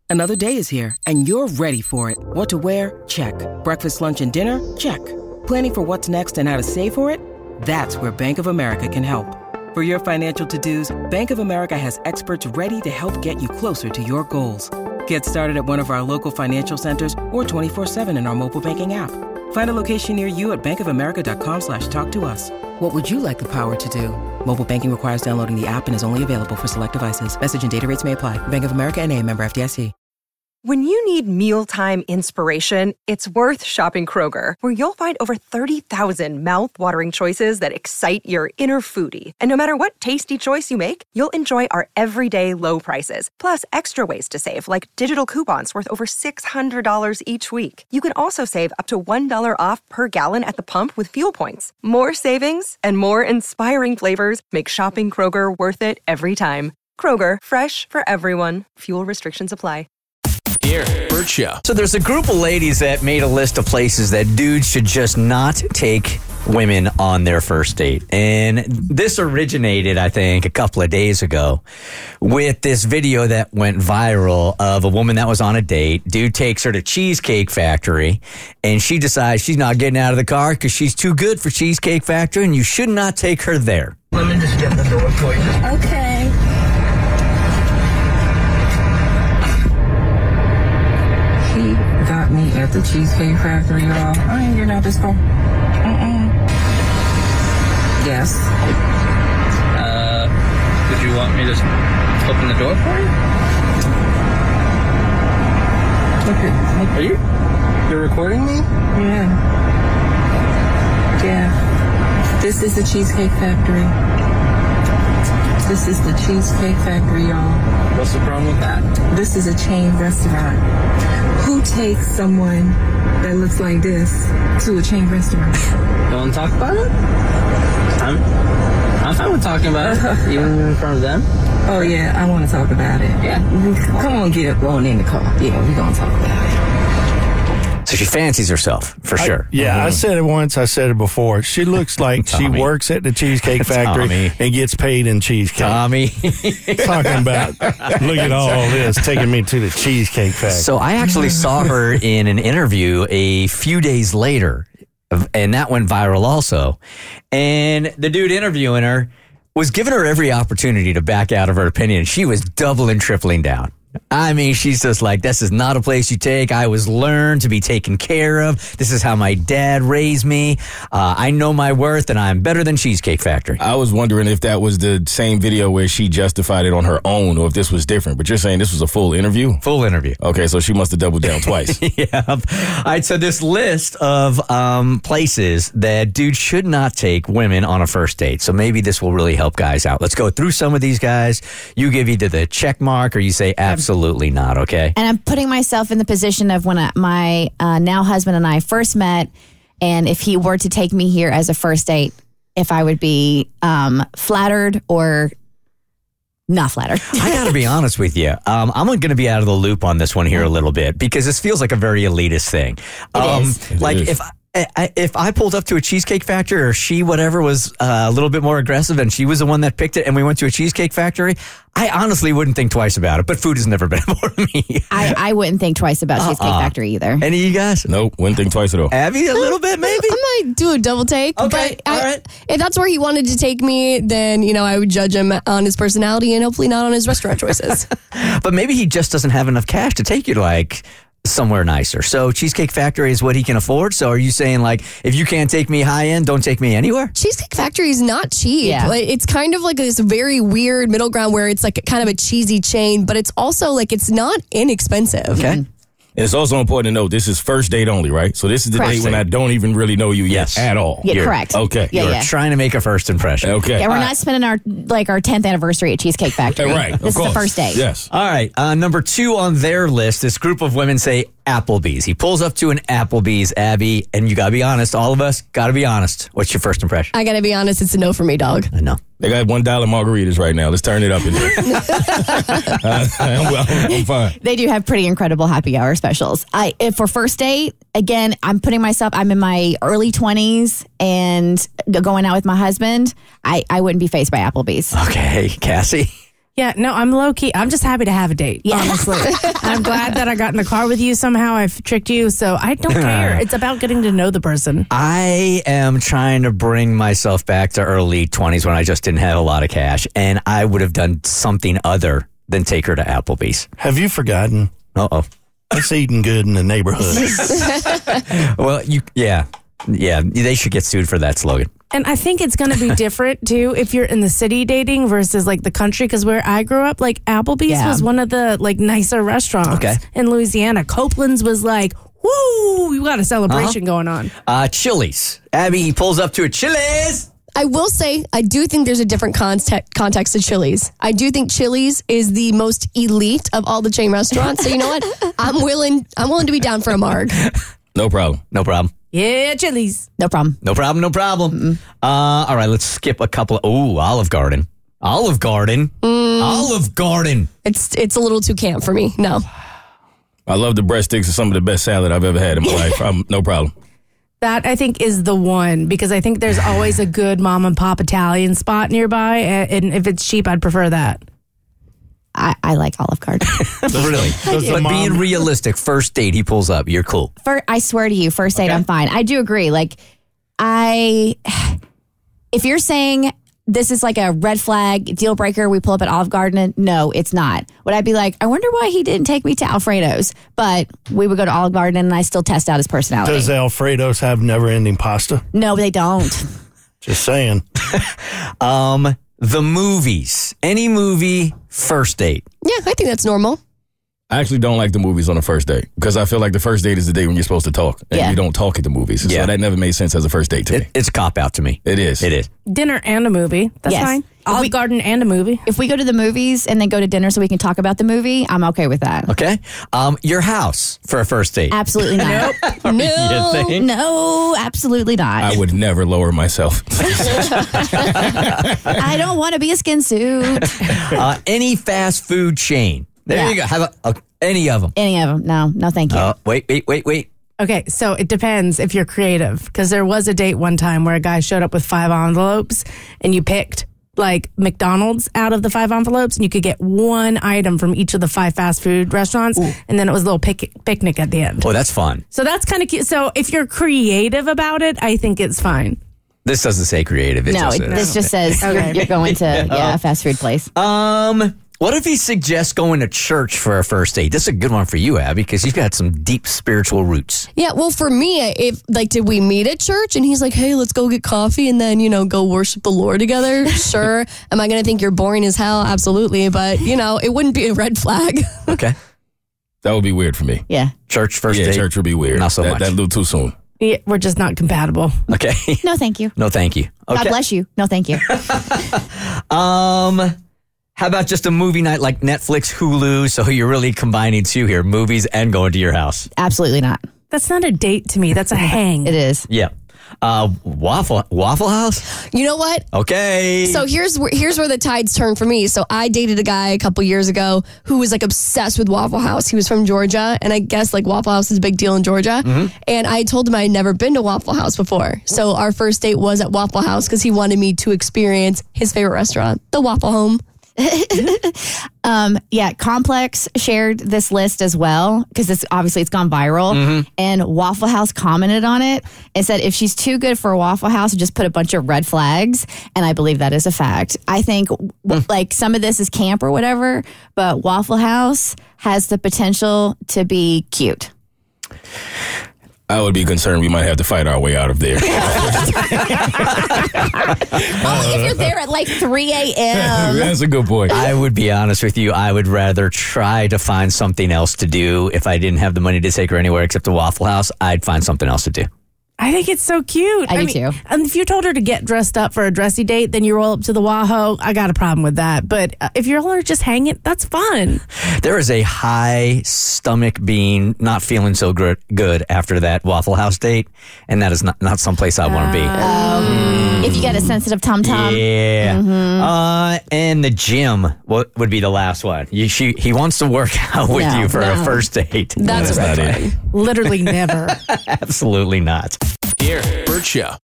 Another day is here, and you're ready for it. What to wear? Check. Breakfast, lunch, and dinner? Check. Planning for what's next and how to save for it? That's where Bank of America can help. For your financial to-dos, Bank of America has experts ready to help get you closer to your goals. Get started at one of our local financial centers or 24/7 in our mobile banking app. Find a location near you at bankofamerica.com/talktous. What would you like the power to do? Mobile banking requires downloading the app and is only available for select devices. Message and data rates may apply. Bank of America N.A., member FDIC. When you need mealtime inspiration, it's worth shopping Kroger, where you'll find over 30,000 mouth-watering choices that excite your inner foodie. And no matter what tasty choice you make, you'll enjoy our everyday low prices, plus extra ways to save, like digital coupons worth over $600 each week. You can also save up to $1 off per gallon at the pump with fuel points. More savings and more inspiring flavors make shopping Kroger worth it every time. Kroger, fresh for everyone. Fuel restrictions apply. Here, Bert Show. So there's a group of ladies that made a list of places that dudes should just not take women on their first date. And this originated, I think, a couple of days ago with this video that went viral of a woman that was on a date. Dude takes her to Cheesecake Factory, and she decides she's not getting out of the car because she's too good for Cheesecake Factory, and you should not take her there. Let me just get the door for you. Okay. He got me at the Cheesecake Factory, y'all. I ain't getting out this car. Yes. Did you want me to open the door for you? Okay. Are you're recording me? Yeah. Yeah. This is the Cheesecake Factory. This is the Cheesecake Factory, y'all. What's the problem with that? This is a chain restaurant. Who takes someone that looks like this to a chain restaurant? You want to talk about it? I'm fine with talking about it, even in front of them. Oh, yeah, I want to talk about it. Yeah. Come on, get up on in the car. Yeah, we're going to talk about it. So she fancies herself, for sure. I said it once, I said it before. She looks like she works at the Cheesecake Factory and gets paid in cheesecake. Tommy. Talking about, look at all this, taking me to the Cheesecake Factory. So I actually saw her in an interview a few days later, and that went viral also. And the dude interviewing her was giving her every opportunity to back out of her opinion. She was doubling, tripling down. I mean, she's just like, this is not a place you take. I was learned to be taken care of. This is how my dad raised me. I know my worth, and I'm better than Cheesecake Factory. I was wondering if that was the same video where she justified it on her own or if this was different. But you're saying this was a full interview? Full interview. Okay, so she must have doubled down twice. Yeah. All right, so this list of places that dudes should not take women on a first date. So maybe this will really help guys out. Let's go through some of these guys. You give either the check mark or you say absolutely not, okay? And I'm putting myself in the position of when my now husband and I first met, and if he were to take me here as a first date, if I would be flattered or not flattered. I got to be honest with you. I'm going to be out of the loop on this one here a little bit because this feels like a very elitist thing. It is. Like if I pulled up to a Cheesecake Factory or she, whatever, was a little bit more aggressive and she was the one that picked it and we went to a Cheesecake Factory, I honestly wouldn't think twice about it. But food has never been important to me. I wouldn't think twice about Cheesecake Factory either. Any of you guys? Nope, wouldn't think twice at all. Abby, a little bit maybe? I might do a double take. Okay, but all right. If that's where he wanted to take me, then, I would judge him on his personality and hopefully not on his restaurant choices. But maybe he just doesn't have enough cash to take you to somewhere nicer. So Cheesecake Factory is what he can afford. So are you saying if you can't take me high end, don't take me anywhere? Cheesecake Factory is not cheap. Yeah. It's kind of like this very weird middle ground where it's kind of a cheesy chain, but it's also it's not inexpensive. Okay. And it's also important to know this is first date only, right? So this is the Correct. date when I don't even really know you yet at all. Yeah, correct. Okay. Yeah, Trying to make a first impression. Okay. Yeah, we're not spending our 10th anniversary at Cheesecake Factory. Right. This is the first date. Yes. All right. Number 2 on their list, this group of women say Applebee's. He pulls up to an Applebee's, Abby, and you got to be honest. All of us got to be honest. What's your first impression? I got to be honest, it's a no for me, dog. I know. They got $1 margaritas right now. Let's turn it up in there. I'm fine. They do have pretty incredible happy hour specials. If for first date, again, I'm in my early 20s and going out with my husband, I wouldn't be faced by Applebee's. Okay. Cassie? Yeah, no, I'm low key. I'm just happy to have a date, honestly. I'm glad that I got in the car with you somehow. I've tricked you, so I don't care. It's about getting to know the person. I am trying to bring myself back to early 20s when I just didn't have a lot of cash, and I would have done something other than take her to Applebee's. Have you forgotten? Uh-oh. It's eating good in the neighborhood. Well, yeah, they should get sued for that slogan. And I think it's going to be different, too, if you're in the city dating versus, like, the country. Because where I grew up, like, Applebee's was one of the, like, nicer restaurants in Louisiana. Copeland's was like, woo, you got a celebration going on. Chili's. Abby pulls up to a Chili's. I will say, I do think there's a different context to Chili's. I do think Chili's is the most elite of all the chain restaurants. So you know what? I'm willing to be down for a marg. No problem. No problem. Yeah, Chili's. No problem. No problem. No problem. All right, let's skip a couple of... Ooh, Olive Garden. Olive Garden. Olive Garden. It's a little too camp for me. No. I love the breadsticks. It's some of the best salad I've ever had in my life. No problem. That, I think, is the one, because I think there's always a good mom and pop Italian spot nearby, and if it's cheap, I'd prefer that. I like Olive Garden. Really? But being realistic, first date, he pulls up. You're cool. I swear to you, first date, I'm fine. I do agree. Like, if you're saying this is like a red flag, deal breaker, we pull up at Olive Garden, no, it's not. Would I be like, I wonder why he didn't take me to Alfredo's? But we would go to Olive Garden and I still test out his personality. Does Alfredo's have never-ending pasta? No, they don't. Just saying. The movies. Any movie, first date. Yeah, I think that's normal. I actually don't like the movies on the first date because I feel like the first date is the day when you're supposed to talk, and you don't talk at the movies. So that never made sense as a first date to me. It's a cop-out to me. It is. It is. Dinner and a movie. That's fine. Olive Garden and a movie. If we go to the movies and then go to dinner so we can talk about the movie, I'm okay with that. Okay. Your house for a first date. Absolutely not. No, absolutely not. I would never lower myself. I don't want to be a skin suit. Any fast food chain. There you go. How about any of them? Any of them. No, thank you. Wait. Okay, so it depends if you're creative, because there was a date one time where a guy showed up with 5 envelopes and you picked like McDonald's out of the 5 envelopes and you could get one item from each of the 5 fast food restaurants. Ooh. And then it was a little picnic at the end. Oh, that's fun. So that's kind of cute. So if you're creative about it, I think it's fine. This doesn't say creative. This just says you're going to a fast food place. What if he suggests going to church for a first date? This is a good one for you, Abby, because you've got some deep spiritual roots. Yeah, well, for me, did we meet at church? And he's like, hey, let's go get coffee and then, go worship the Lord together. Sure. Am I going to think you're boring as hell? Absolutely. But, it wouldn't be a red flag. Okay. That would be weird for me. Yeah. Church first date? Yeah, church would be weird. Not so much. That a little too soon. Yeah, we're just not compatible. Okay. No, thank you. No, thank you. Okay. God bless you. No, thank you. How about just a movie night like Netflix, Hulu? So you're really combining 2 here, movies and going to your house. Absolutely not. That's not a date to me. That's a hang. It is. Yeah. Waffle House? You know what? Okay. So here's where the tides turn for me. So I dated a guy a couple years ago who was like obsessed with Waffle House. He was from Georgia, and I guess like Waffle House is a big deal in Georgia. Mm-hmm. And I told him I had never been to Waffle House before. So our first date was at Waffle House because he wanted me to experience his favorite restaurant, the Waffle Home. Complex shared this list as well because it's gone viral, and Waffle House commented on it and said if she's too good for a Waffle House, just put a bunch of red flags, and I believe that is a fact. I think like some of this is camp or whatever, but Waffle House has the potential to be cute. I would be concerned we might have to fight our way out of there. If you're there at like 3 a.m. That's a good point. I would be honest with you. I would rather try to find something else to do. If I didn't have the money to take her anywhere except the Waffle House, I'd find something else to do. I think it's so cute. I do too. And if you told her to get dressed up for a dressy date, then you roll up to the Wahoo, I got a problem with that. But if you're all just hanging, that's fun. There is a high stomach being not feeling so good after that Waffle House date, and that is not someplace I want to be. If you get a sensitive tum-tum. Yeah. Mm-hmm. And the gym would be the last one. He wants to work out with you for a first date. That's a red flag. Literally never. Absolutely not. Here, Bert Show.